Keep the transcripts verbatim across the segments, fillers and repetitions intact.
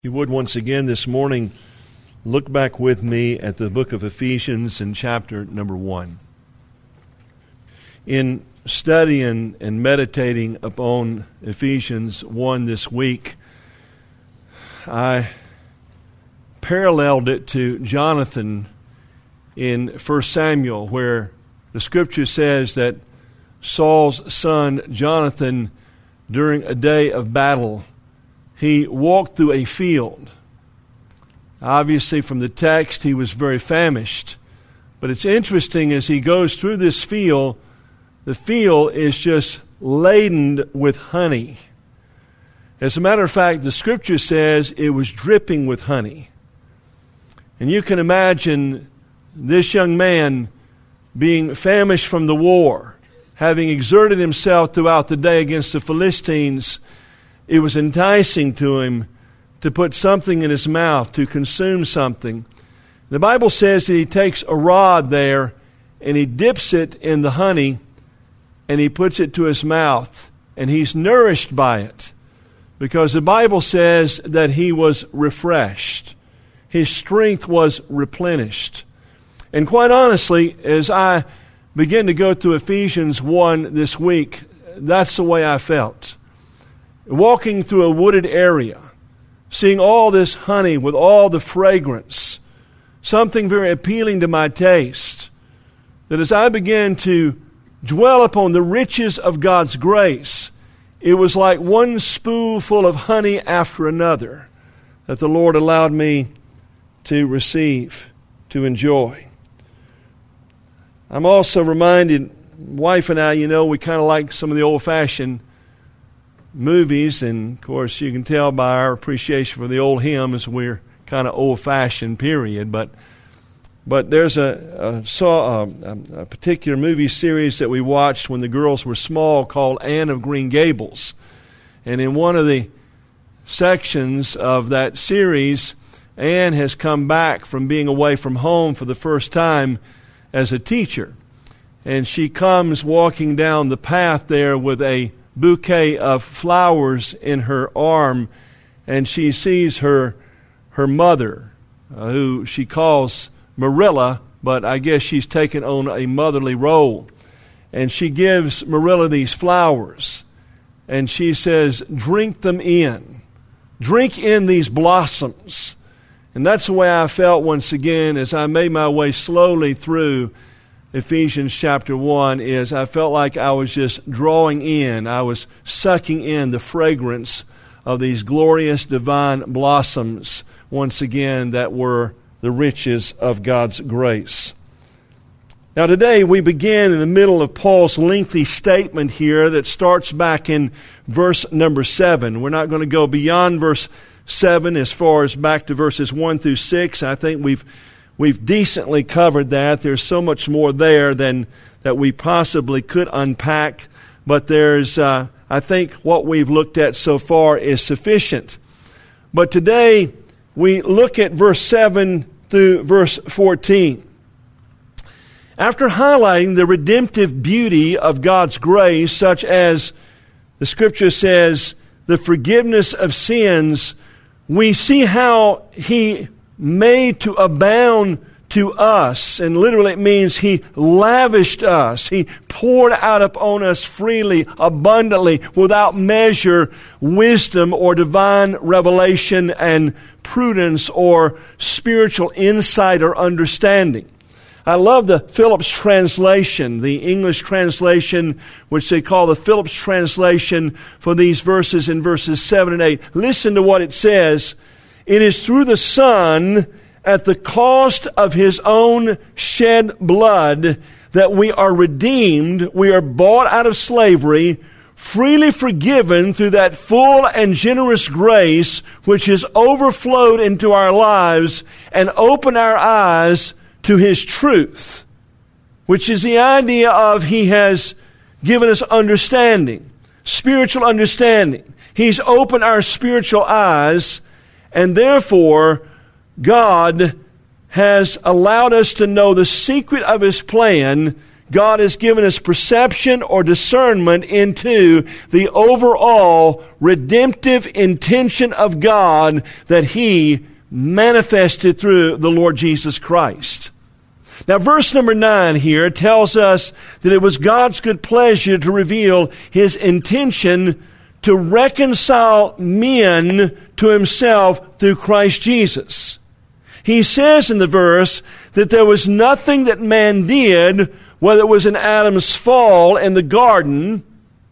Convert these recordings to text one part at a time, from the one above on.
You would once again this morning look back with me at the book of Ephesians in chapter number one. In studying and meditating upon Ephesians one this week, I paralleled it to Jonathan in First Samuel, where the scripture says that Saul's son Jonathan, during a day of battle, he walked through a field. Obviously, from the text, he was very famished. But it's interesting, as he goes through this field, the field is just laden with honey. As a matter of fact, the scripture says it was dripping with honey. And you can imagine this young man being famished from the war, having exerted himself throughout the day against the Philistines. It was enticing to him to put something in his mouth, to consume something. The Bible says that he takes a rod there and he dips it in the honey and he puts it to his mouth, and he's nourished by it, because the Bible says that he was refreshed. His strength was replenished. And quite honestly, as I begin to go through Ephesians one this week, that's the way I felt. Walking through a wooded area, seeing all this honey with all the fragrance, something very appealing to my taste, that as I began to dwell upon the riches of God's grace, it was like one spoonful of honey after another that the Lord allowed me to receive, to enjoy. I'm also reminded, wife and I, you know, we kind of like some of the old-fashioned movies, and of course you can tell by our appreciation for the old hymns we're kind of old-fashioned, period. But but there's a, a saw a, a particular movie series that we watched when the girls were small called Anne of Green Gables, and in one of the sections of that series, Anne has come back from being away from home for the first time as a teacher, and she comes walking down the path there with a bouquet of flowers in her arm, and she sees her her mother, uh, who she calls Marilla, but I guess she's taken on a motherly role. And she gives Marilla these flowers, and she says, "Drink them in. Drink in these blossoms." And that's the way I felt once again as I made my way slowly through Ephesians chapter one, is I felt like I was just drawing in, I was sucking in the fragrance of these glorious divine blossoms, once again, that were the riches of God's grace. Now today we begin in the middle of Paul's lengthy statement here that starts back in verse number seven. We're not going to go beyond verse seven as far as back to verses one through six. I think we've We've decently covered that. There's so much more there than that we possibly could unpack. But there's, uh, I think what we've looked at so far is sufficient. But today we look at verse seven through verse fourteen. After highlighting the redemptive beauty of God's grace, such as the Scripture says, the forgiveness of sins, we see how He made to abound to us. And literally it means He lavished us. He poured out upon us freely, abundantly, without measure, wisdom or divine revelation and prudence or spiritual insight or understanding. I love the Phillips translation, the English translation, which they call the Phillips translation for these verses in verses seven and eight. Listen to what it says. "It is through the Son, at the cost of His own shed blood, that we are redeemed, we are bought out of slavery, freely forgiven through that full and generous grace which has overflowed into our lives and opened our eyes to His truth," which is the idea of He has given us understanding, spiritual understanding. He's opened our spiritual eyes, and therefore, God has allowed us to know the secret of His plan God has given us perception or discernment into the overall redemptive intention of God that He manifested through the Lord Jesus Christ. Now, verse number nine here tells us that it was God's good pleasure to reveal His intention to reconcile men to Himself through Christ Jesus. He says in the verse that there was nothing that man did, whether it was in Adam's fall in the garden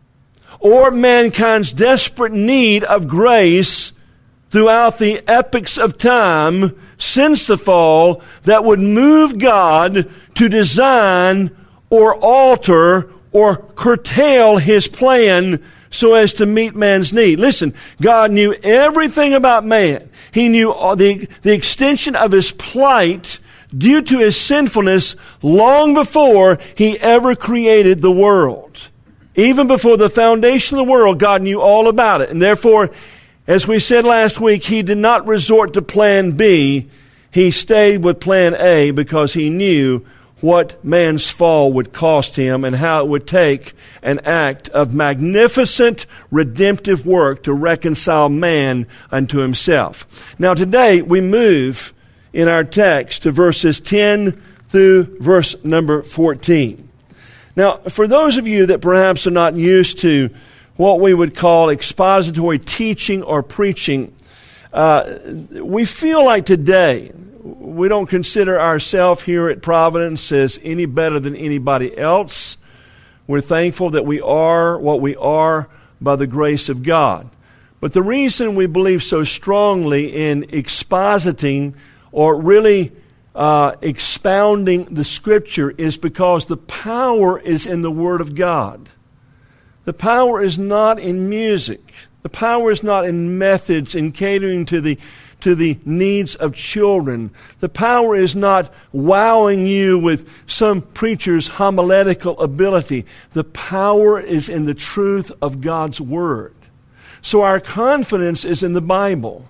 or mankind's desperate need of grace throughout the epochs of time since the fall, that would move God to design or alter or curtail His plan so as to meet man's need. Listen, God knew everything about man. He knew the, the extension of his plight due to his sinfulness long before He ever created the world. Even before the foundation of the world, God knew all about it. And therefore, as we said last week, He did not resort to plan B. He stayed with plan A because He knew what man's fall would cost Him and how it would take an act of magnificent redemptive work to reconcile man unto Himself. Now today we move in our text to verses ten through verse number fourteen. Now, for those of you that perhaps are not used to what we would call expository teaching or preaching, uh, we feel like today we don't consider ourselves here at Providence as any better than anybody else. We're thankful that we are what we are by the grace of God. But the reason we believe so strongly in expositing or really uh, expounding the Scripture is because the power is in the Word of God. The power is not in music. The power is not in methods, in catering to the to the needs of children. The power is not wowing you with some preacher's homiletical ability. The power is in the truth of God's Word. So our confidence is in the Bible.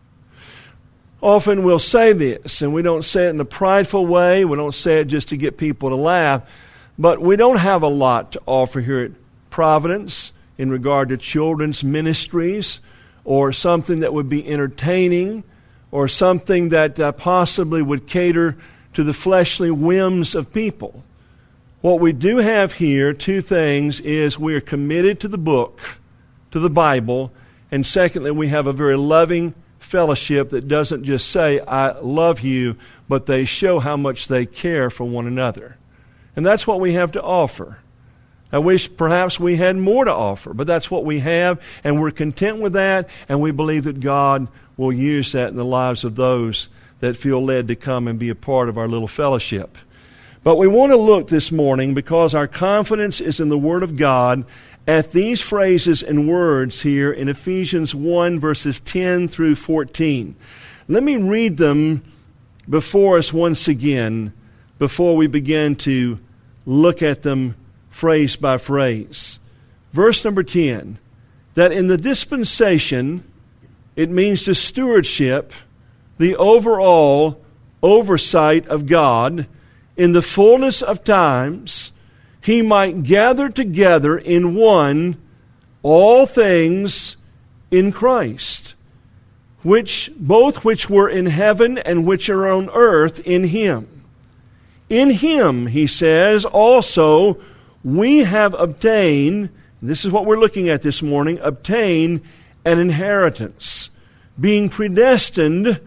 Often we'll say this, and we don't say it in a prideful way. We don't say it just to get people to laugh. But we don't have a lot to offer here at Providence in regard to children's ministries, or something that would be entertaining, or something that uh, possibly would cater to the fleshly whims of people. What we do have here, two things, is we are committed to the book, to the Bible, and secondly, we have a very loving fellowship that doesn't just say, I love you, but they show how much they care for one another. And that's what we have to offer. I wish perhaps we had more to offer, but that's what we have, and we're content with that, and we believe that God will use that in the lives of those that feel led to come and be a part of our little fellowship. But we want to look this morning, because our confidence is in the Word of God, at these phrases and words here in Ephesians one, verses ten through fourteen. Let me read them before us once again, before we begin to look at them phrase by phrase. Verse number ten, that in the dispensation, it means the stewardship, the overall oversight of God, in the fullness of times, He might gather together in one all things in Christ, which both which were in heaven and which are on earth in Him. In Him, he says, also we have obtained, this is what we're looking at this morning, obtained an inheritance, being predestined,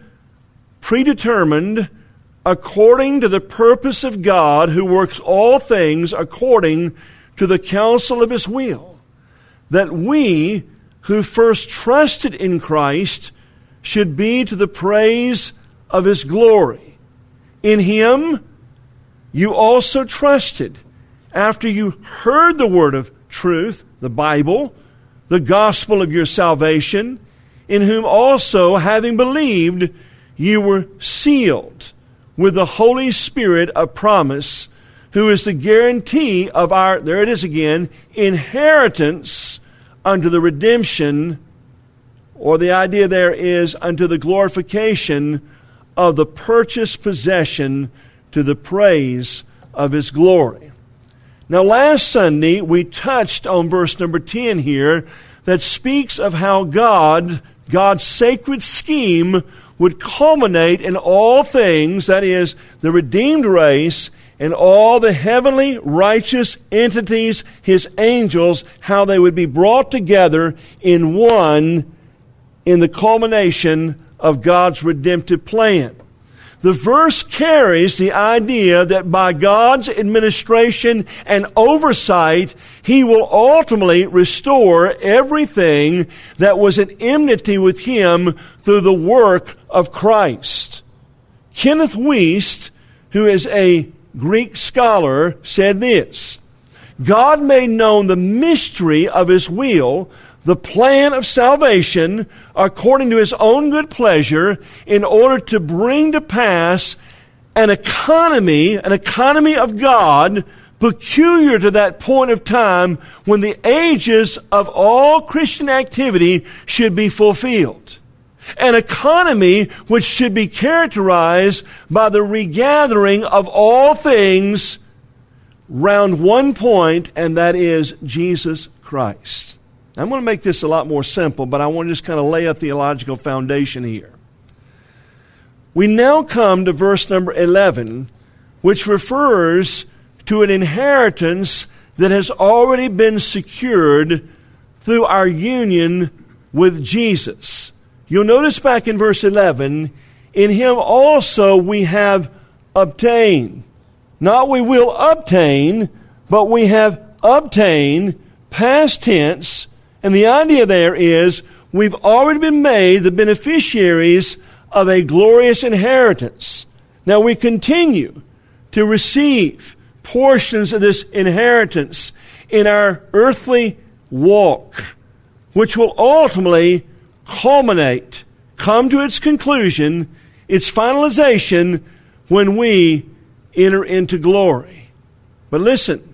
predetermined, according to the purpose of God, who works all things according to the counsel of His will, that we, who first trusted in Christ, should be to the praise of His glory. In Him you also trusted, after you heard the word of truth, the Bible, the gospel of your salvation, in whom also, having believed, you were sealed with the Holy Spirit of promise, who is the guarantee of our, there it is again, inheritance unto the redemption, or the idea there is unto the glorification of the purchased possession, to the praise of His glory. Now, last Sunday, we touched on verse number ten here that speaks of how God, God's sacred scheme would culminate in all things, that is, the redeemed race and all the heavenly righteous entities, His angels, how they would be brought together in one in the culmination of God's redemptive plan. The verse carries the idea that by God's administration and oversight, He will ultimately restore everything that was at enmity with Him through the work of Christ. Kenneth Wuest, who is a Greek scholar, said this: God made known the mystery of His will, the plan of salvation, according to His own good pleasure, in order to bring to pass an economy, an economy of God, peculiar to that point of time when the ages of all Christian activity should be fulfilled. An economy which should be characterized by the regathering of all things round one point, and that is Jesus Christ. I'm going to make this a lot more simple, but I want to just kind of lay a theological foundation here. We now come to verse number eleven, which refers to an inheritance that has already been secured through our union with Jesus. You'll notice back in verse eleven, in Him also we have obtained. Not we will obtain, but we have obtained, past tense. And the idea there is we've already been made the beneficiaries of a glorious inheritance. Now we continue to receive portions of this inheritance in our earthly walk, which will ultimately culminate, come to its conclusion, its finalization, when we enter into glory. But listen,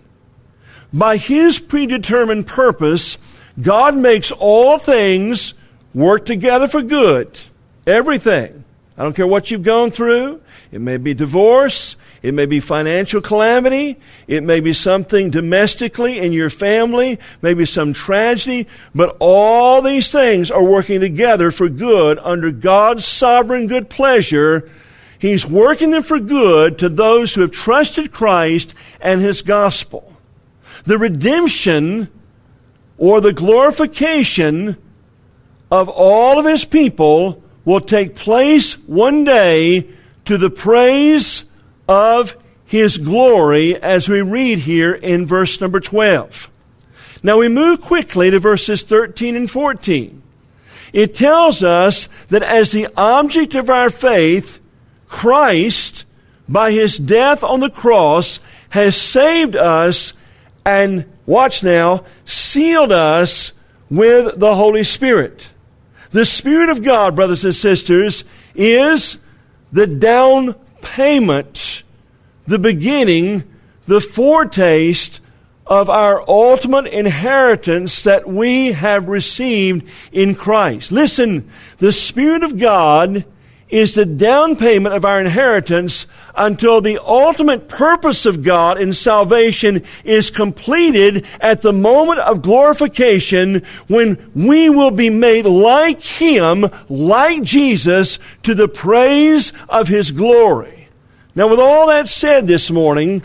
by His predetermined purpose, God makes all things work together for good. Everything. I don't care what you've gone through. It may be divorce. It may be financial calamity. It may be something domestically in your family. Maybe some tragedy. But all these things are working together for good under God's sovereign good pleasure. He's working them for good to those who have trusted Christ and His gospel. The redemption or the glorification of all of His people will take place one day to the praise of His glory, as we read here in verse number twelve. Now we move quickly to verses thirteen and fourteen. It tells us that as the object of our faith, Christ, by His death on the cross, has saved us and, watch now, sealed us with the Holy Spirit. The Spirit of God, brothers and sisters, is the down payment, the beginning, the foretaste of our ultimate inheritance that we have received in Christ. Listen, the Spirit of God is the down payment of our inheritance until the ultimate purpose of God in salvation is completed at the moment of glorification, when we will be made like Him, like Jesus, to the praise of His glory. Now, with all that said this morning,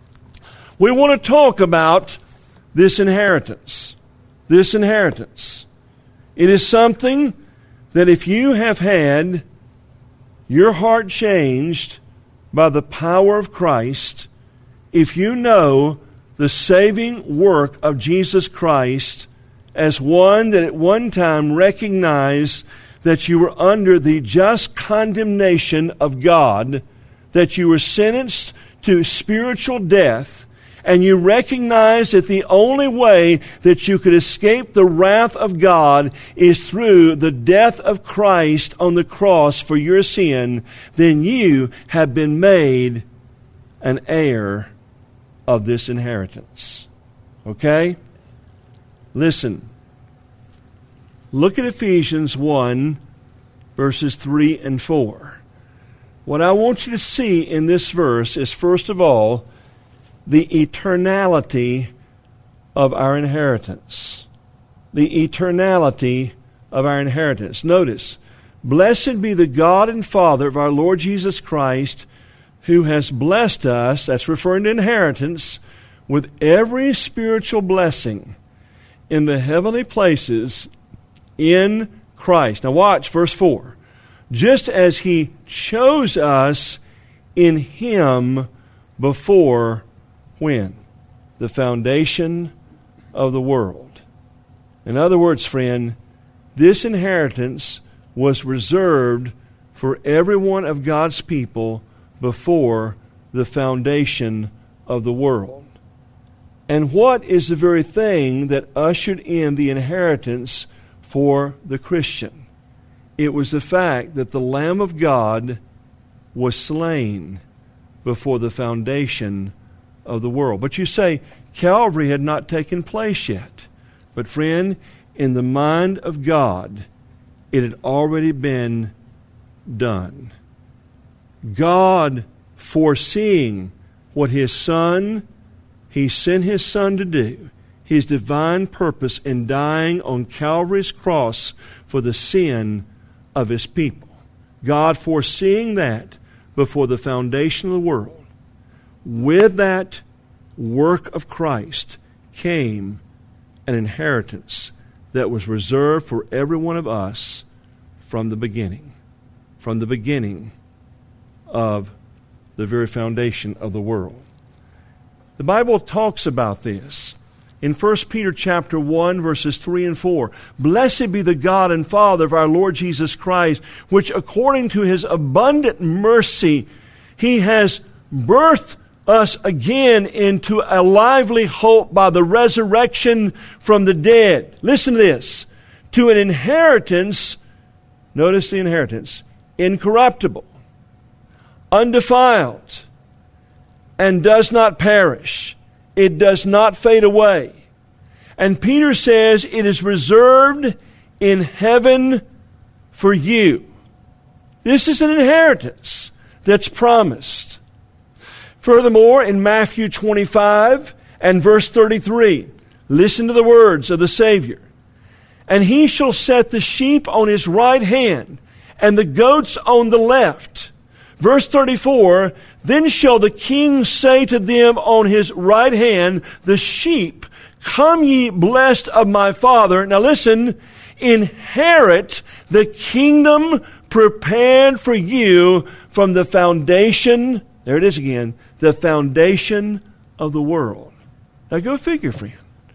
we want to talk about this inheritance. This inheritance. It is something that if you have had your heart changed by the power of Christ, if you know the saving work of Jesus Christ as one that at one time recognized that you were under the just condemnation of God, that you were sentenced to spiritual death, and you recognize that the only way that you could escape the wrath of God is through the death of Christ on the cross for your sin, then you have been made an heir of this inheritance. Okay? Listen. Look at Ephesians one, verses three and four. What I want you to see in this verse is, first of all, the eternality of our inheritance. The eternality of our inheritance. Notice, blessed be the God and Father of our Lord Jesus Christ, who has blessed us, that's referring to inheritance, with every spiritual blessing in the heavenly places in Christ. Now watch verse four. Just as He chose us in Him before, when? The foundation of the world. In other words, friend, this inheritance was reserved for every one of God's people before the foundation of the world. And what is the very thing that ushered in the inheritance for the Christian? It was the fact that the Lamb of God was slain before the foundation of the world. But you say, Calvary had not taken place yet. But friend, in the mind of God, it had already been done. God, foreseeing what His Son, He sent His Son to do, His divine purpose in dying on Calvary's cross for the sin of His people. God foreseeing that before the foundation of the world, with that work of Christ came an inheritance that was reserved for every one of us from the beginning. From the beginning of the very foundation of the world. The Bible talks about this in First Peter chapter one, verses three and four. Blessed be the God and Father of our Lord Jesus Christ, which according to His abundant mercy He has birthed us again into a lively hope by the resurrection from the dead. Listen to this. To an inheritance, notice the inheritance, incorruptible, undefiled, and does not perish. It does not fade away. And Peter says it is reserved in heaven for you. This is an inheritance that's promised. Furthermore, in Matthew twenty-five and verse thirty-three, listen to the words of the Savior. And He shall set the sheep on His right hand, and the goats on the left. Verse thirty-four, then shall the King say to them on His right hand, the sheep, come ye blessed of my Father. Now listen, inherit the kingdom prepared for you from the foundation, there it is again, the foundation of the world. Now go figure, friend.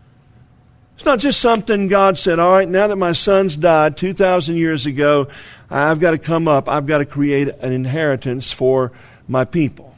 It's not just something God said, all right, now that my son's died two thousand years ago, I've got to come up, I've got to create an inheritance for my people.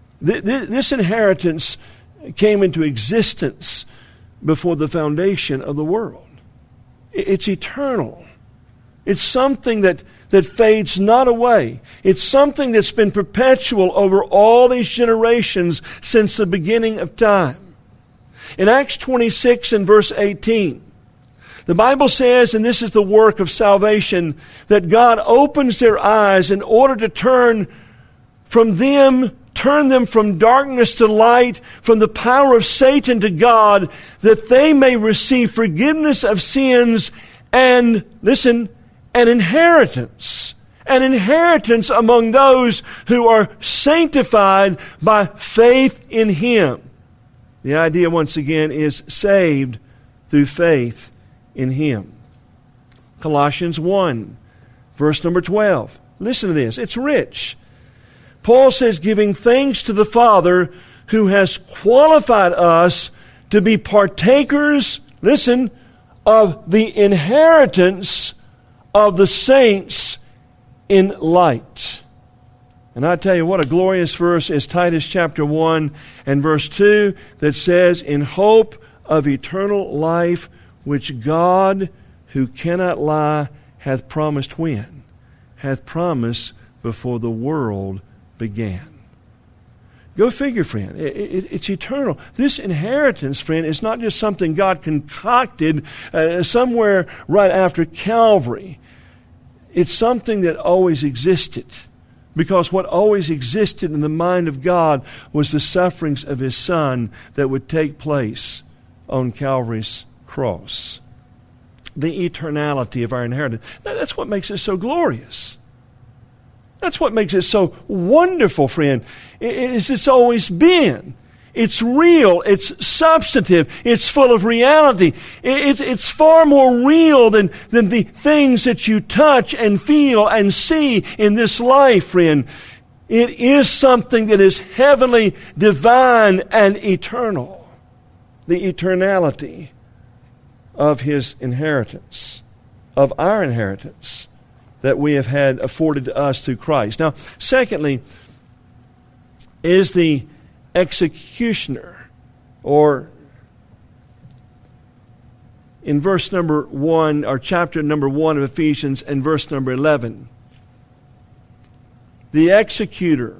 This inheritance came into existence before the foundation of the world. It's eternal. It's something that, that fades not away. It's something that's been perpetual over all these generations since the beginning of time. In Acts twenty-six and verse eighteen, the Bible says, and this is the work of salvation, that God opens their eyes in order to turn from them, turn them from darkness to light, from the power of Satan to God, that they may receive forgiveness of sins and, listen, an inheritance. An inheritance among those who are sanctified by faith in Him. The idea, once again, is saved through faith in Him. Colossians one, verse number twelve. Listen to this. It's rich. Paul says, giving thanks to the Father who has qualified us to be partakers, listen, of the inheritance of the saints in light. And I tell you what, a glorious verse is Titus chapter one and verse two that says, in hope of eternal life, which God, who cannot lie, hath promised when? Hath promised before the world began. Go figure, friend. It, it, it's eternal. This inheritance, friend, is not just something God concocted uh, somewhere right after Calvary. It's something that always existed Because what always existed in the mind of God was the sufferings of His Son that would take place on Calvary's cross. The eternality of our inheritance. That's what makes it so glorious. That's what makes it so wonderful, friend. It's, it's always been. It's real. It's substantive. It's full of reality. It's, it's far more real than, than the things that you touch and feel and see in this life, friend. It is something that is heavenly, divine, and eternal. The eternality of His inheritance, of our inheritance that we have had afforded to us through Christ. Now, secondly, is the executioner, or in verse number one, or chapter number one of Ephesians, and verse number eleven, the executor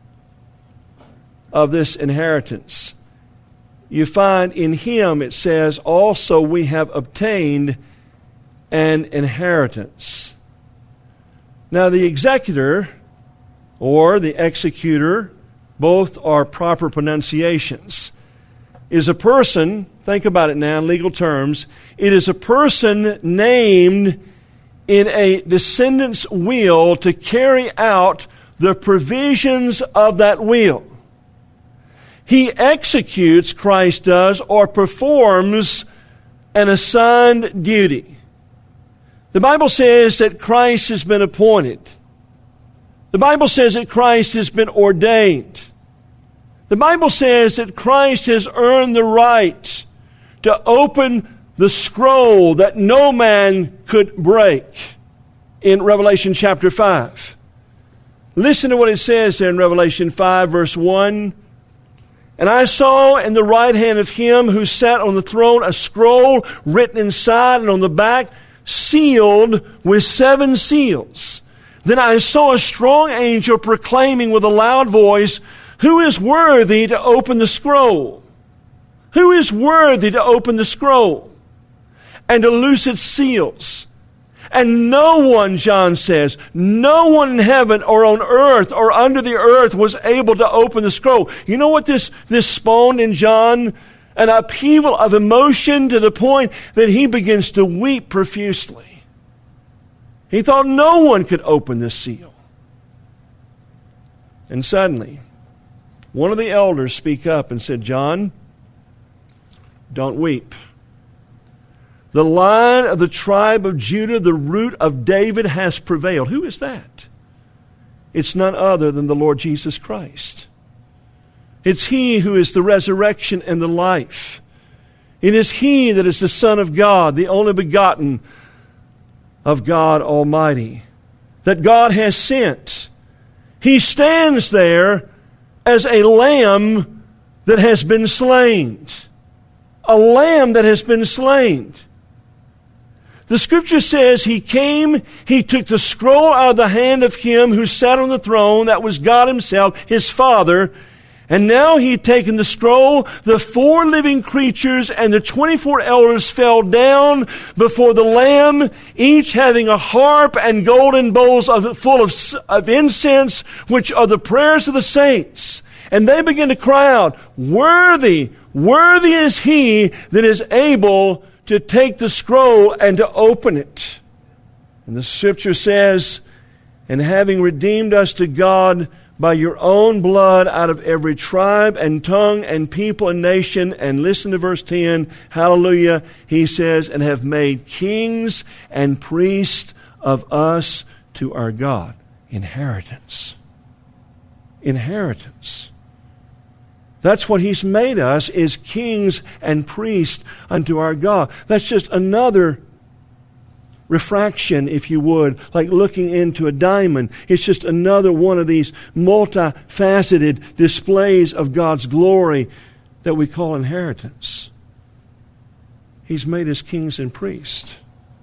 of this inheritance. You find in Him, it says, also we have obtained an inheritance. Now the executor or the executor, both are proper pronunciations, is a person, think about it now in legal terms, it is a person named in a descendant's will to carry out the provisions of that will. He executes, Christ does, or performs an assigned duty. The Bible says that Christ has been appointed. The Bible says that Christ has been ordained. The Bible says that Christ has earned the right to open the scroll that no man could break in Revelation chapter five. Listen to what it says there in Revelation five, verse one. And I saw in the right hand of Him who sat on the throne a scroll written inside and on the back, sealed with seven seals. Then I saw a strong angel proclaiming with a loud voice, who is worthy to open the scroll? Who is worthy to open the scroll and to loose its seals? And no one, John says, no one in heaven or on earth or under the earth was able to open the scroll. You know what this, this spawned in John? An upheaval of emotion to the point that he begins to weep profusely. He thought no one could open this seal. And suddenly, one of the elders spoke up and said, John, don't weep. The line of the tribe of Judah, the root of David, has prevailed. Who is that? It's none other than the Lord Jesus Christ. It's He who is the resurrection and the life. It is He that is the Son of God, the only begotten of God Almighty, that God has sent. He stands there as a lamb that has been slain. A lamb that has been slain. The Scripture says He came, He took the scroll out of the hand of Him who sat on the throne, that was God Himself, His Father, and now He had taken the scroll. The four living creatures and the twenty-four elders fell down before the Lamb, each having a harp and golden bowls of, full of, of incense, which are the prayers of the saints. And they began to cry out, worthy, worthy is He that is able to take the scroll and to open it. And the Scripture says, and having redeemed us to God by your own blood out of every tribe and tongue and people and nation, and listen to verse ten, hallelujah, He says, and have made kings and priests of us to our God. Inheritance. Inheritance. That's what He's made us, is kings and priests unto our God. That's just another refraction, if you would, like looking into a diamond. It's just another one of these multifaceted displays of God's glory that we call inheritance. He's made us kings and priests.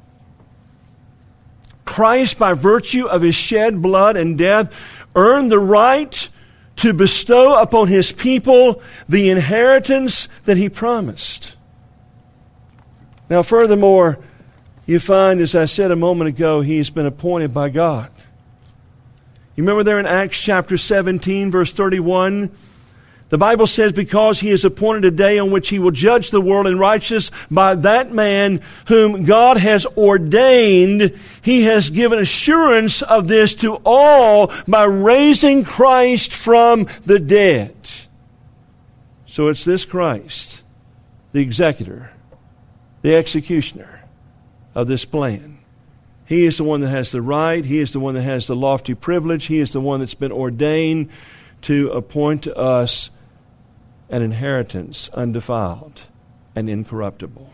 Christ, by virtue of His shed blood and death, earned the right to bestow upon His people the inheritance that He promised. Now, furthermore, you find, as I said a moment ago, He's been appointed by God. You remember there in Acts chapter seventeen, verse thirty-one? The Bible says, because he has appointed a day on which he will judge the world in righteousness by that man whom God has ordained, he has given assurance of this to all by raising Christ from the dead. So it's this Christ, the executor, the executioner of this plan. He is the one that has the right. He is the one that has the lofty privilege. He is the one that's been ordained to appoint to us an inheritance undefiled and incorruptible.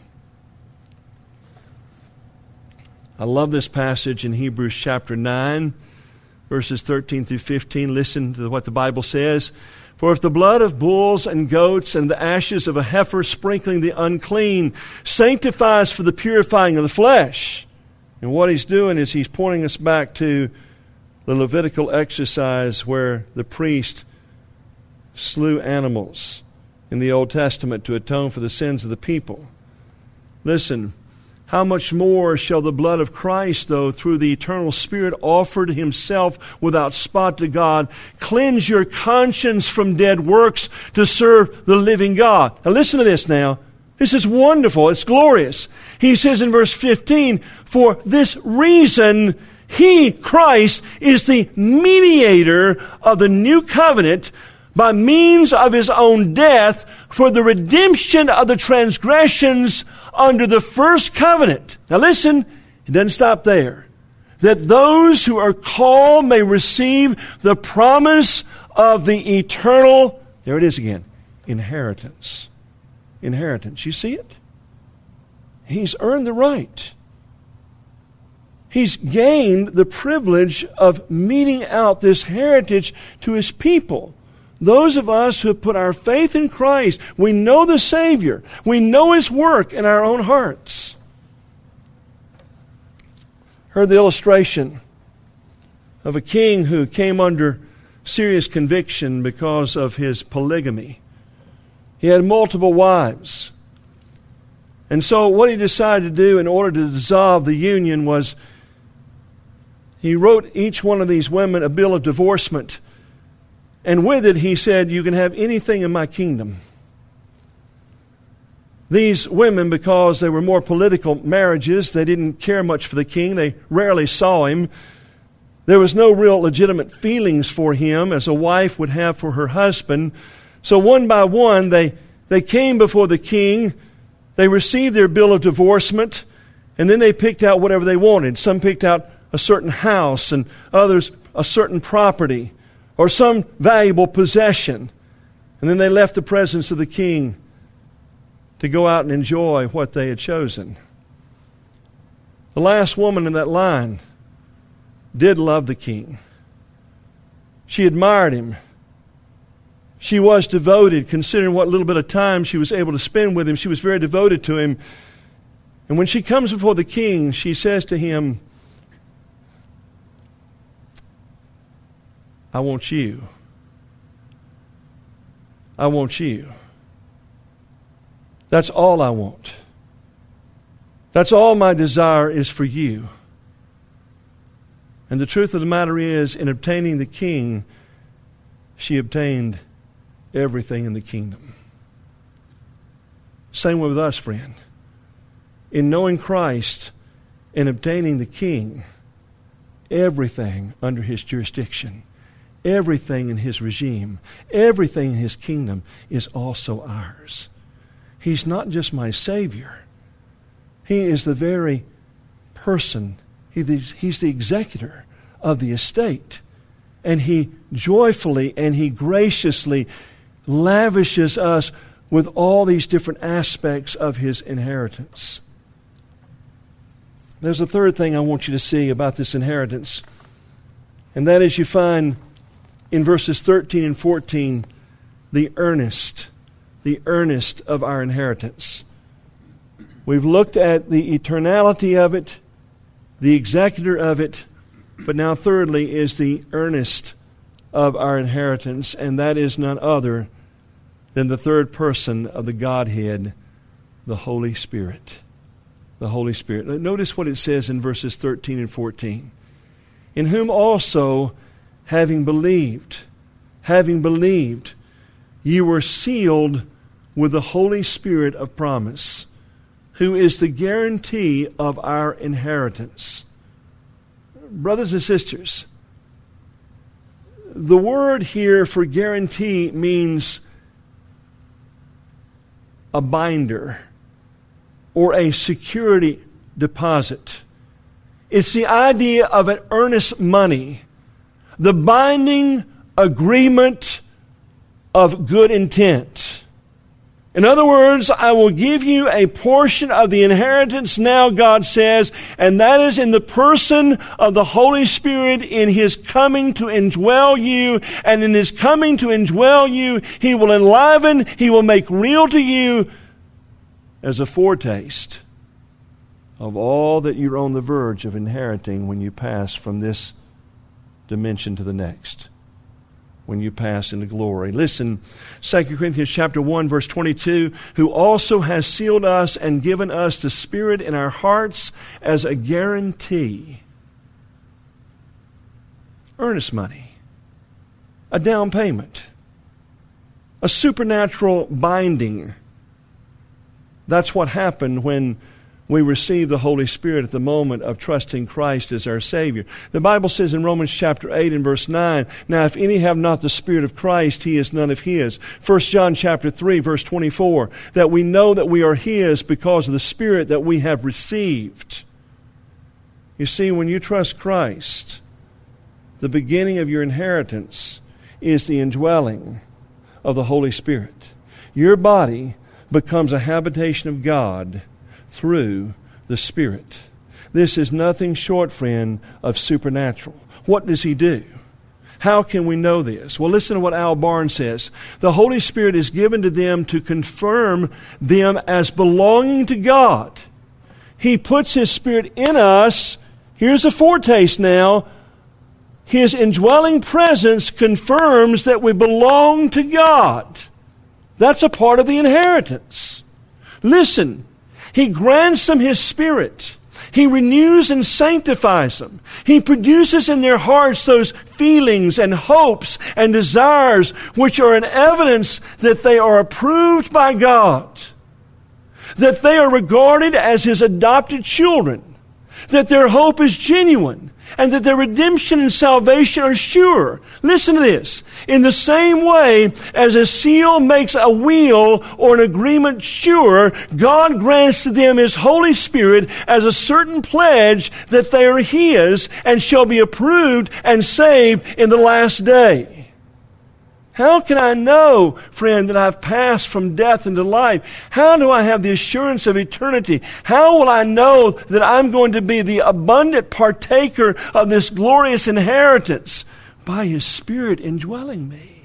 I love this passage in Hebrews chapter nine, verses thirteen through fifteen. Listen to what the Bible says. For if the blood of bulls and goats and the ashes of a heifer sprinkling the unclean sanctifies for the purifying of the flesh. And what he's doing is he's pointing us back to the Levitical exercise where the priest slew animals in the Old Testament to atone for the sins of the people. Listen, how much more shall the blood of Christ, though, through the eternal Spirit offered himself without spot to God, cleanse your conscience from dead works to serve the living God? Now listen to this now. This is wonderful. It's glorious. He says in verse fifteen, for this reason he, Christ, is the mediator of the new covenant by means of his own death for the redemption of the transgressions under the first covenant. Now listen, it doesn't stop there. That those who are called may receive the promise of the eternal, there it is again, inheritance. Inheritance. You see it? He's earned the right. He's gained the privilege of meting out this heritage to his people. Those of us who have put our faith in Christ, we know the Savior. We know his work in our own hearts. Heard the illustration of a king who came under serious conviction because of his polygamy. He had multiple wives. And so what he decided to do in order to dissolve the union was he wrote each one of these women a bill of divorcement. And with it, he said, you can have anything in my kingdom. These women, because they were more political marriages, they didn't care much for the king. They rarely saw him. There was no real legitimate feelings for him as a wife would have for her husband. So one by one, they, they came before the king. They received their bill of divorcement, and then they picked out whatever they wanted. Some picked out a certain house, and others a certain property, or some valuable possession. And then they left the presence of the king to go out and enjoy what they had chosen. The last woman in that line did love the king. She admired him. She was devoted, considering what little bit of time she was able to spend with him. She was very devoted to him. And when she comes before the king, she says to him, I want you. I want you. That's all I want. That's all my desire is for you. And the truth of the matter is, in obtaining the king, she obtained everything in the kingdom. Same way with us, friend. In knowing Christ and obtaining the king, everything under his jurisdiction, everything in his regime, everything in his kingdom is also ours. He's not just my Savior. He is the very person. He, he's the executor of the estate. And he joyfully and he graciously lavishes us with all these different aspects of his inheritance. There's a third thing I want you to see about this inheritance. And that is you find in verses thirteen and fourteen, the earnest, the earnest of our inheritance. We've looked at the eternality of it, the executor of it, but now thirdly is the earnest of our inheritance, and that is none other than the third person of the Godhead, the Holy Spirit. The Holy Spirit. Notice what it says in verses thirteen and fourteen. In whom also having believed, having believed, you were sealed with the Holy Spirit of promise, who is the guarantee of our inheritance. Brothers and sisters, the word here for guarantee means a binder or a security deposit. It's the idea of an earnest money, the binding agreement of good intent. In other words, I will give you a portion of the inheritance now, God says, and that is in the person of the Holy Spirit in His coming to indwell you. And in His coming to indwell you, He will enliven, He will make real to you as a foretaste of all that you're on the verge of inheriting when you pass from this dimension to the next, when you pass into glory. Listen, Second Corinthians chapter one, verse twenty-two, who also has sealed us and given us the Spirit in our hearts as a guarantee. Earnest money, a down payment, a supernatural binding. That's what happened when we receive the Holy Spirit at the moment of trusting Christ as our Savior. The Bible says in Romans chapter eight and verse nine, now if any have not the Spirit of Christ, he is none of his. First John chapter three, verse twenty-four, that we know that we are his because of the Spirit that we have received. You see, when you trust Christ, the beginning of your inheritance is the indwelling of the Holy Spirit. Your body becomes a habitation of God through the Spirit. This is nothing short, friend, of supernatural. What does He do? How can we know this? Well, listen to what Al Barnes says. The Holy Spirit is given to them to confirm them as belonging to God. He puts His Spirit in us. Here's a foretaste now. His indwelling presence confirms that we belong to God. That's a part of the inheritance. Listen, He grants them His Spirit. He renews and sanctifies them. He produces in their hearts those feelings and hopes and desires which are an evidence that they are approved by God, that they are regarded as His adopted children, that their hope is genuine, and that their redemption and salvation are sure. Listen to this. In the same way as a seal makes a will or an agreement sure, God grants to them His Holy Spirit as a certain pledge that they are His and shall be approved and saved in the last day. How can I know, friend, that I've passed from death into life? How do I have the assurance of eternity? How will I know that I'm going to be the abundant partaker of this glorious inheritance? By His Spirit indwelling me.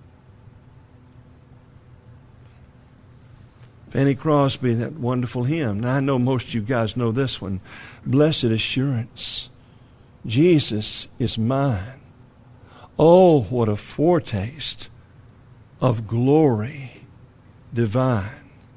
Fanny Crosby, that wonderful hymn. Now I know most of you guys know this one. Blessed assurance, Jesus is mine. Oh, what a foretaste of glory divine.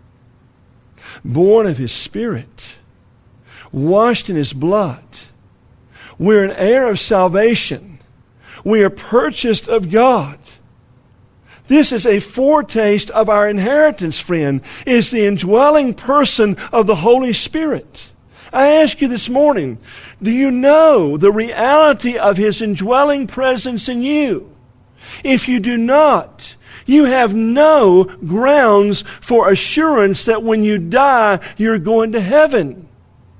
Born of His Spirit, washed in His blood. We're an heir of salvation. We are purchased of God. This is a foretaste of our inheritance, friend, is the indwelling person of the Holy Spirit. I ask you this morning, do you know the reality of His indwelling presence in you? If you do not, you have no grounds for assurance that when you die, you're going to heaven.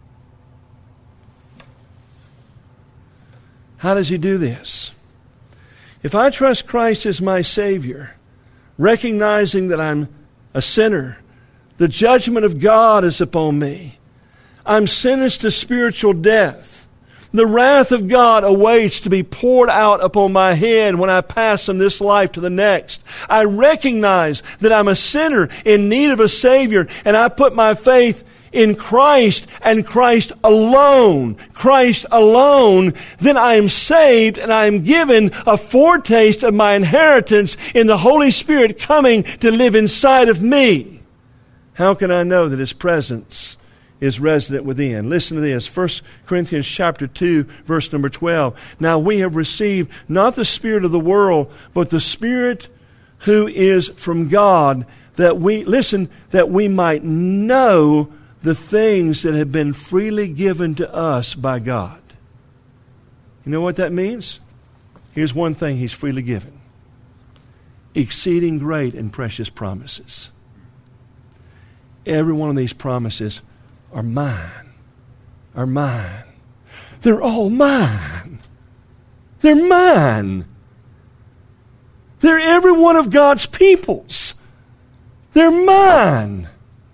How does He do this? If I trust Christ as my Savior, recognizing that I'm a sinner, the judgment of God is upon me, I'm sentenced to spiritual death. The wrath of God awaits to be poured out upon my head when I pass from this life to the next. I recognize that I'm a sinner in need of a Savior, and I put my faith in Christ and Christ alone. Christ alone. Then I am saved and I am given a foretaste of my inheritance in the Holy Spirit coming to live inside of me. How can I know that His presence is resident within. Listen to this. First Corinthians chapter two, verse number twelve. Now we have received not the spirit of the world, but the Spirit who is from God, that we, listen, that we might know the things that have been freely given to us by God. You know what that means? Here's one thing He's freely given. Exceeding great and precious promises. Every one of these promises are mine. Are mine. They're all mine. They're mine. They're every one of God's people's. They're mine.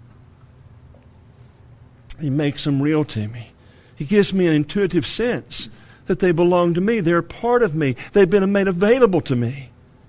He makes them real to me. He gives me an intuitive sense that they belong to me. They're a part of me. They've been made available to me.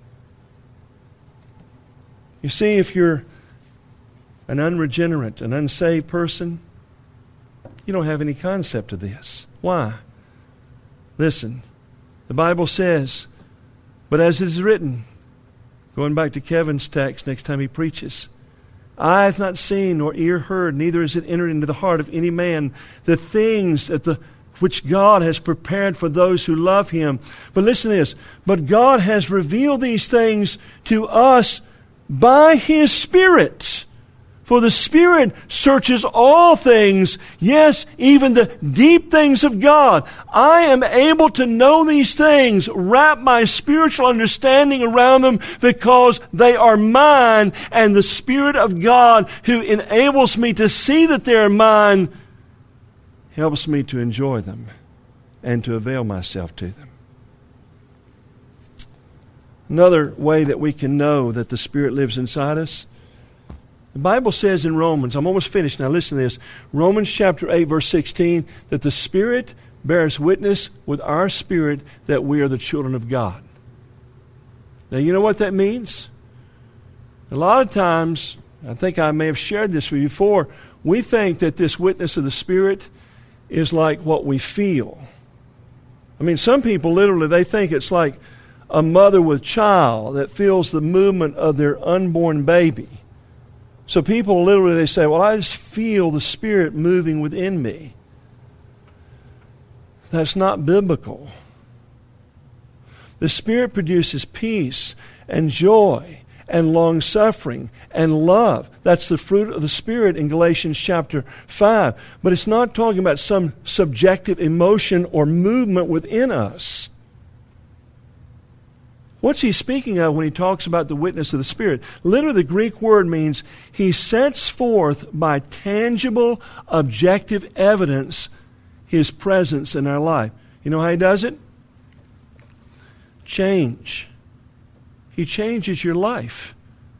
You see, if you're an unregenerate, an unsaved person, you don't have any concept of this. Why? Listen, the Bible says, but as it is written, going back to Kevin's text next time he preaches, eye hath not seen nor ear heard, neither is it entered into the heart of any man the things that the which God has prepared for those who love Him. But listen to this. But God has revealed these things to us by His Spirit. For the Spirit searches all things, yes, even the deep things of God. I am able to know these things, wrap my spiritual understanding around them because they are mine, and the Spirit of God who enables me to see that they are mine helps me to enjoy them and to avail myself to them. Another way that we can know that the Spirit lives inside us, the Bible says in Romans, I'm almost finished now, listen to this. Romans chapter eight, verse sixteen, that the Spirit bears witness with our spirit that we are the children of God. Now, you know what that means? A lot of times, I think I may have shared this with you before, we think that this witness of the Spirit is like what we feel. I mean, some people literally, they think it's like a mother with child that feels the movement of their unborn baby. So people literally, they say, well, I just feel the Spirit moving within me. That's not biblical. The Spirit produces peace and joy and long-suffering and love. That's the fruit of the Spirit in Galatians chapter five. But it's not talking about some subjective emotion or movement within us. What's he speaking of when he talks about the witness of the Spirit? Literally, the Greek word means he sets forth by tangible, objective evidence His presence in our life. You know how he does it? Change. He changes your life.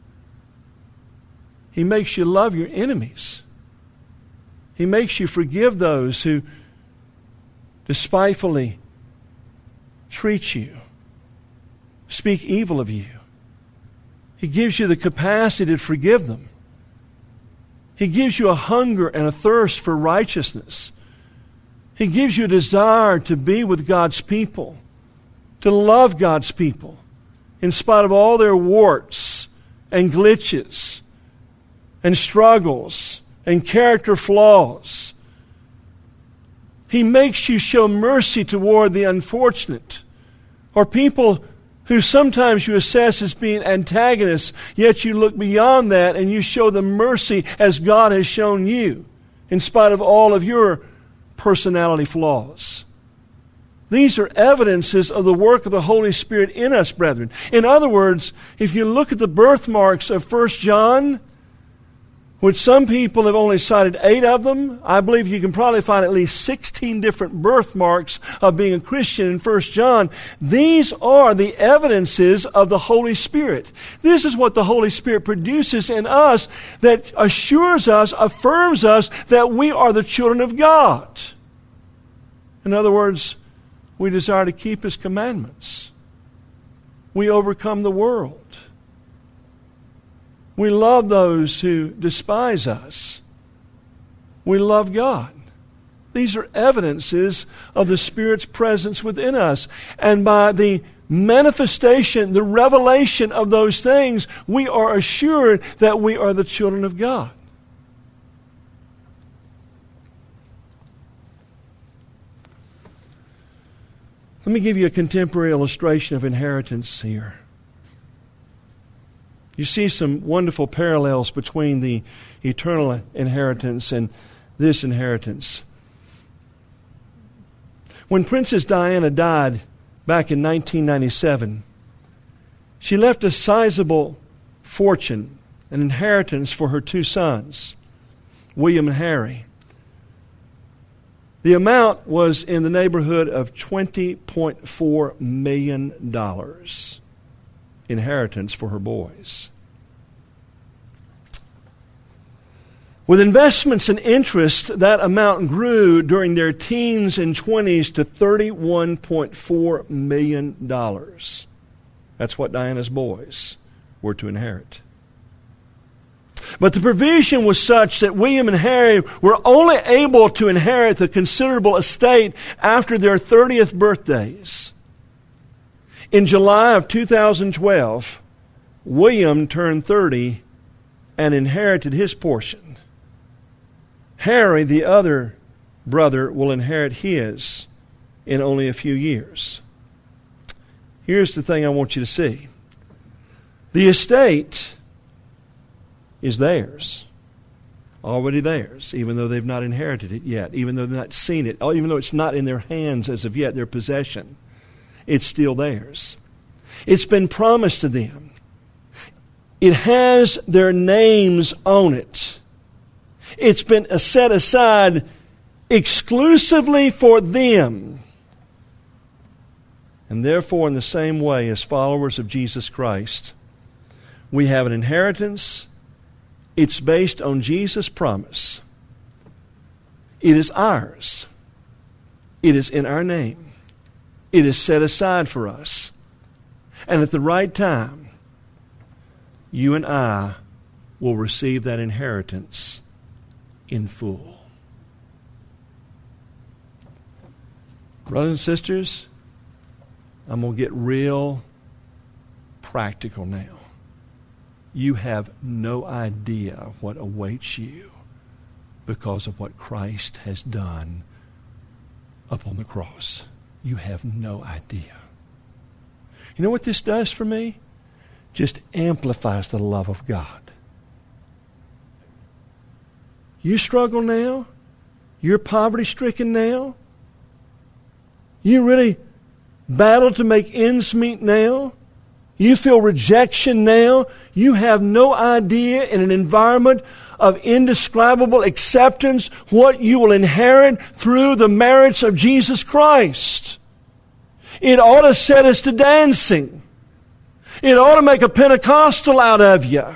He makes you love your enemies. He makes you forgive those who despitefully treat you, speak evil of you. He gives you the capacity to forgive them. He gives you a hunger and a thirst for righteousness. He gives you a desire to be with God's people, to love God's people, in spite of all their warts and glitches and struggles and character flaws. He makes you show mercy toward the unfortunate, or people who sometimes you assess as being antagonists, yet you look beyond that and you show them mercy as God has shown you, in spite of all of your personality flaws. These are evidences of the work of the Holy Spirit in us, brethren. In other words, if you look at the birthmarks of First John, which some people have only cited eight of them, I believe you can probably find at least sixteen different birthmarks of being a Christian in First John. These are the evidences of the Holy Spirit. This is what the Holy Spirit produces in us that assures us, affirms us that we are the children of God. In other words, we desire to keep His commandments. We overcome the world. We love those who despise us. We love God. These are evidences of the Spirit's presence within us. And by the manifestation, the revelation of those things, we are assured that we are the children of God. Let me give you a contemporary illustration of inheritance here. You see some wonderful parallels between the eternal inheritance and this inheritance. When Princess Diana died back in nineteen ninety-seven, she left a sizable fortune, an inheritance for her two sons, William and Harry. The amount was in the neighborhood of twenty point four million dollars inheritance for her boys. With investments and interest, that amount grew during their teens and twenties to thirty-one point four million dollars. That's what Diana's boys were to inherit. But the provision was such that William and Harry were only able to inherit the considerable estate after their thirtieth birthdays. In July of two thousand twelve, William turned thirty and inherited his portion. Harry, the other brother, will inherit his in only a few years. Here's the thing I want you to see. The estate is theirs. Already theirs, even though they've not inherited it yet, even though they've not seen it, even though it's not in their hands as of yet, their possession. It's still theirs. It's been promised to them. It has their names on it. It's been set aside exclusively for them. And therefore, in the same way, as followers of Jesus Christ, we have an inheritance. It's based on Jesus' promise. It is ours. It is in our name. It is set aside for us. And at the right time, you and I will receive that inheritance in full. Brothers and sisters, I'm going to get real practical now. You have no idea what awaits you because of what Christ has done upon the cross. You have no idea. You know what this does for me? Just amplifies the love of God. You struggle now? You're poverty-stricken now? You really battle to make ends meet now? You feel rejection now? You have no idea in an environment of indescribable acceptance what you will inherit through the merits of Jesus Christ. It ought to set us to dancing. It ought to make a Pentecostal out of you.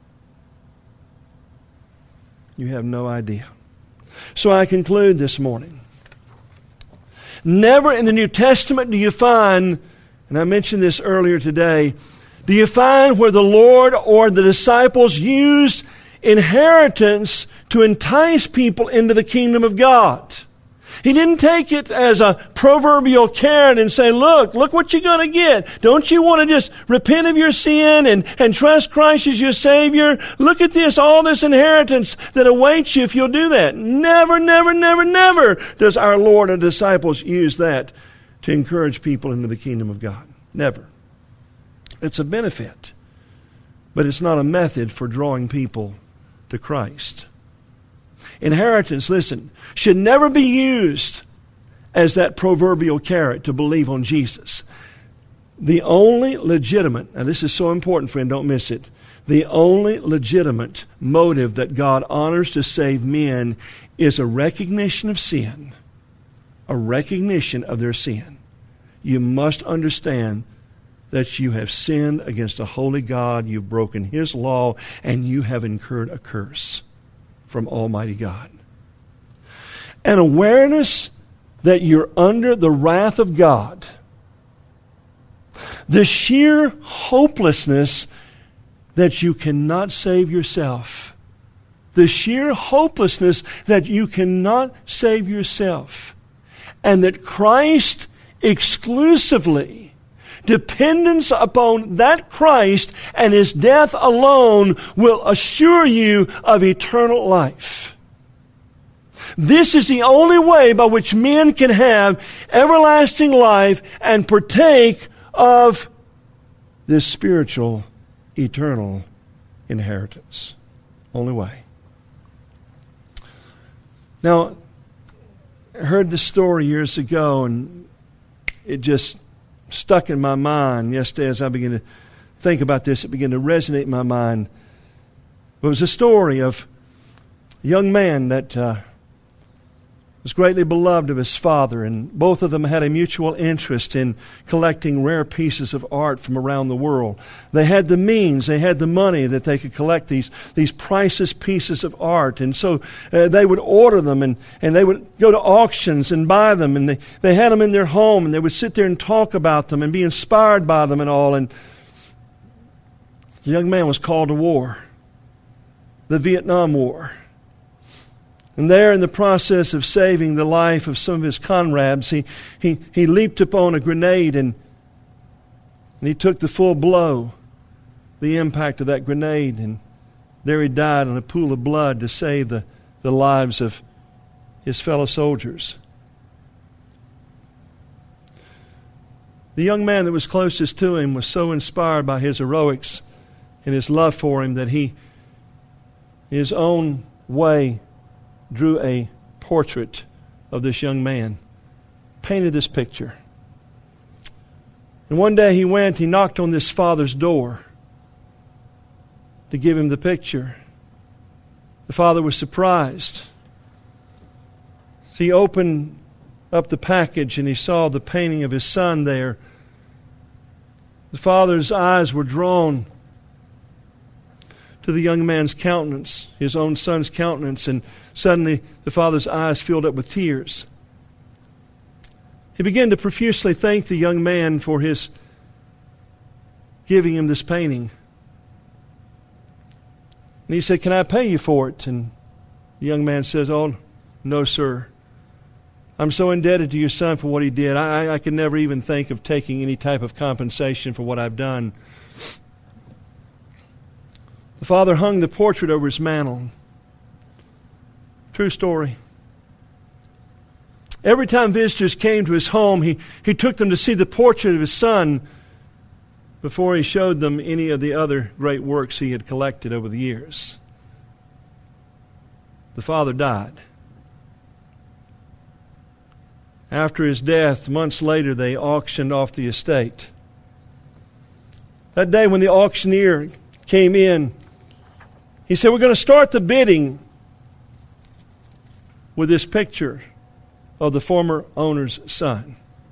You have no idea. So I conclude this morning. Never in the New Testament do you find, and I mentioned this earlier today, do you find where the Lord or the disciples used inheritance to entice people into the kingdom of God. He didn't take it as a proverbial carrot and say, look, look what you're going to get. Don't you want to just repent of your sin and, and trust Christ as your Savior? Look at this, all this inheritance that awaits you if you'll do that. Never, never, never, never does our Lord and disciples use that to encourage people into the kingdom of God. Never. It's a benefit, but it's not a method for drawing people to Christ. Inheritance, listen, should never be used as that proverbial carrot to believe on Jesus. The only legitimate, and this is so important, friend, don't miss it. The only legitimate motive that God honors to save men is a recognition of sin, a recognition of their sin. You must understand that you have sinned against a holy God, you've broken His law, and you have incurred a curse from Almighty God. An awareness that you're under the wrath of God. The sheer hopelessness that you cannot save yourself. The sheer hopelessness that you cannot save yourself. And that Christ exclusively, dependence upon that Christ and His death alone will assure you of eternal life. This is the only way by which men can have everlasting life and partake of this spiritual, eternal inheritance. Only way. Now, I heard this story years ago, and it just stuck in my mind yesterday as I began to think about this. It began to resonate in my mind. It was a story of a young man that uh, was greatly beloved of his father, and both of them had a mutual interest in collecting rare pieces of art from around the world. They had the means, they had the money that they could collect these, these priceless pieces of art, and so uh, they would order them, and, and they would go to auctions and buy them, and they, they had them in their home, and they would sit there and talk about them and be inspired by them and all. And the young man was called to war, the Vietnam War. And there, in the process of saving the life of some of his comrades, he, he, he leaped upon a grenade and, and he took the full blow, the impact of that grenade, and there he died in a pool of blood to save the, the lives of his fellow soldiers. The young man that was closest to him was so inspired by his heroics and his love for him that he, in his own way, drew a portrait of this young man, painted this picture. And one day he went, he knocked on this father's door to give him the picture. The father was surprised. So he opened up the package and he saw the painting of his son there. The father's eyes were drawn to the young man's countenance, his own son's countenance, and suddenly the father's eyes filled up with tears. He began to profusely thank the young man for his giving him this painting. And he said, "Can I pay you for it?" And the young man says, "Oh, no, sir. I'm so indebted to your son for what he did. I, I could never even think of taking any type of compensation for what I've done." The father hung the portrait over his mantle. True story. Every time visitors came to his home, he, he took them to see the portrait of his son before he showed them any of the other great works he had collected over the years. The father died. After his death, months later, they auctioned off the estate. That day when the auctioneer came in, he said, "We're going to start the bidding with this picture of the former owner's son.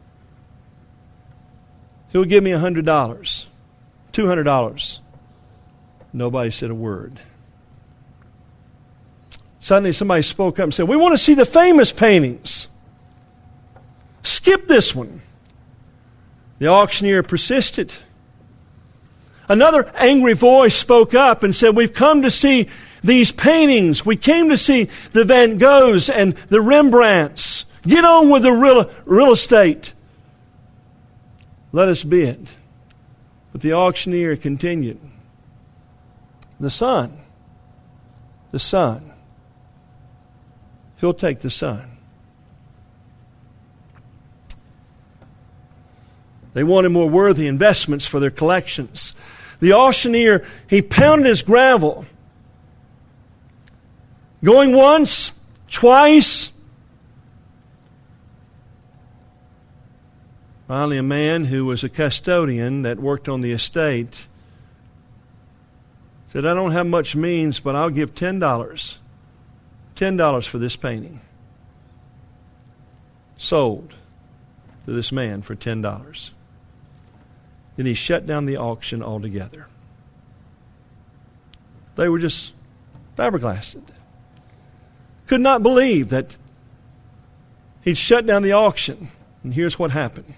He'll give me one hundred dollars, two hundred dollars. Nobody said a word. Suddenly somebody spoke up and said, "We want to see the famous paintings. Skip this one." The auctioneer persisted. Another angry voice spoke up and said, "We've come to see these paintings. We came to see the Van Goghs and the Rembrandts. Get on with the real, real estate. Let us bid." But the auctioneer continued. The son, the son, he'll take the son. They wanted more worthy investments for their collections. The auctioneer, he pounded his gravel. Going once, twice. Finally, a man who was a custodian that worked on the estate said, "I don't have much means, but I'll give ten dollars. ten dollars for this painting." Sold to this man for ten dollars. Then he shut down the auction altogether. They were just flabbergasted. Could not believe that he'd shut down the auction. And here's what happened.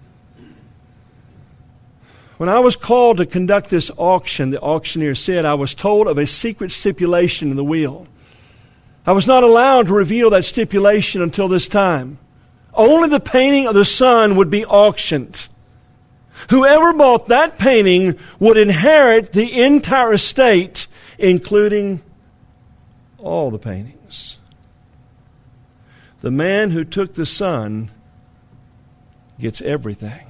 When I was called to conduct this auction, the auctioneer said, I was told of a secret stipulation in the will. I was not allowed to reveal that stipulation until this time. Only the painting of the son would be auctioned. Whoever bought that painting would inherit the entire estate, including all the paintings. The man who took the Son gets everything.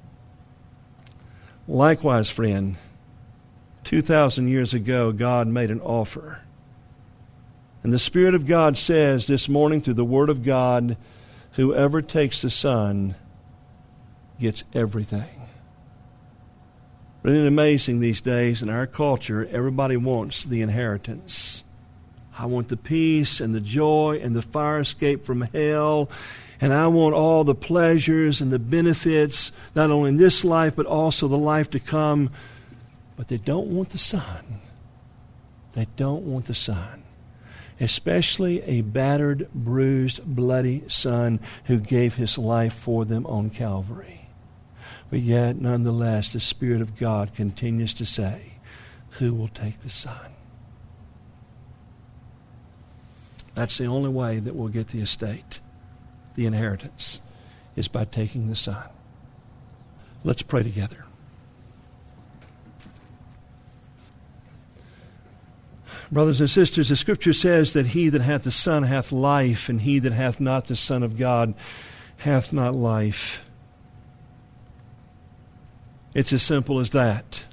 Likewise, friend, two thousand years ago, God made an offer. And the Spirit of God says this morning through the Word of God, whoever takes the Son gets everything. Isn't it amazing these days in our culture, everybody wants the inheritance. I want the peace and the joy and the fire escape from hell. And I want all the pleasures and the benefits, not only in this life, but also the life to come. But they don't want the Son. They don't want the Son. Especially a battered, bruised, bloody Son who gave His life for them on Calvary. But yet, nonetheless, the Spirit of God continues to say, who will take the Son? That's the only way that we'll get the estate, the inheritance, is by taking the Son. Let's pray together. Brothers and sisters, the Scripture says that he that hath the Son hath life, and he that hath not the Son of God hath not life. It's as simple as that.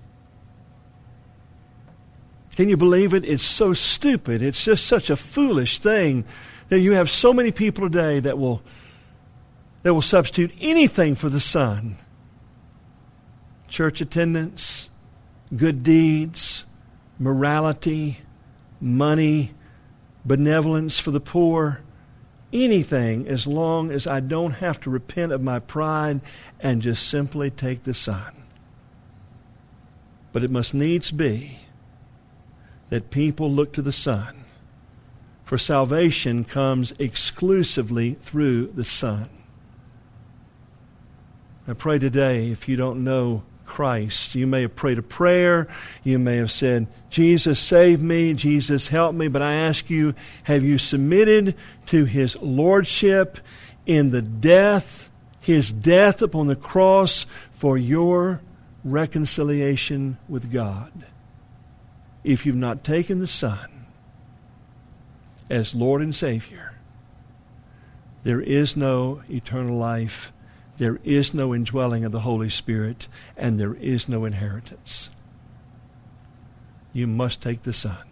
Can you believe it? It's so stupid. It's just such a foolish thing that you have so many people today that will that will substitute anything for the Son. Church attendance, good deeds, morality, money, benevolence for the poor, anything as long as I don't have to repent of my pride and just simply take the Son. But it must needs be that people look to the Son. For salvation comes exclusively through the Son. I pray today, if you don't know Christ, you may have prayed a prayer, you may have said, Jesus, save me, Jesus, help me, but I ask you, have you submitted to His Lordship in the death, His death upon the cross for your reconciliation with God? If you've not taken the Son as Lord and Savior, there is no eternal life, there is no indwelling of the Holy Spirit, and there is no inheritance. You must take the Son.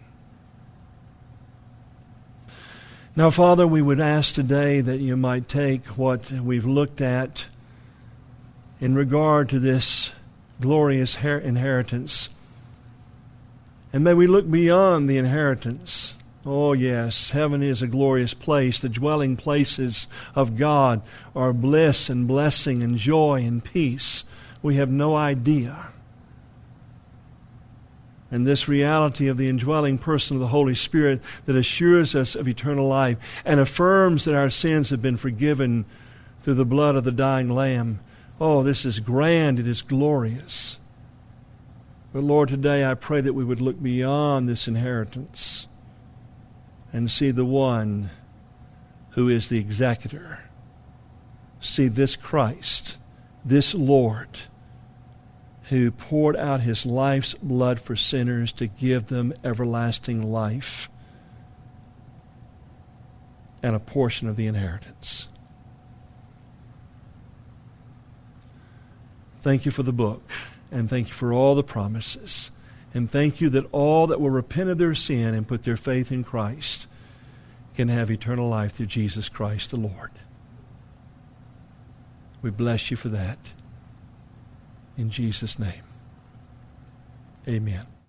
Now, Father, we would ask today that you might take what we've looked at in regard to this glorious inheritance, and may we look beyond the inheritance. Oh yes, heaven is a glorious place. The dwelling places of God are bliss and blessing and joy and peace. We have no idea. And this reality of the indwelling person of the Holy Spirit that assures us of eternal life and affirms that our sins have been forgiven through the blood of the dying Lamb. Oh, this is grand. It is glorious. But Lord, today I pray that we would look beyond this inheritance and see the one who is the executor. See this Christ, this Lord, who poured out His life's blood for sinners to give them everlasting life and a portion of the inheritance. Thank you for the book, and thank you for all the promises. And thank you that all that will repent of their sin and put their faith in Christ can have eternal life through Jesus Christ the Lord. We bless you for that. In Jesus' name, amen.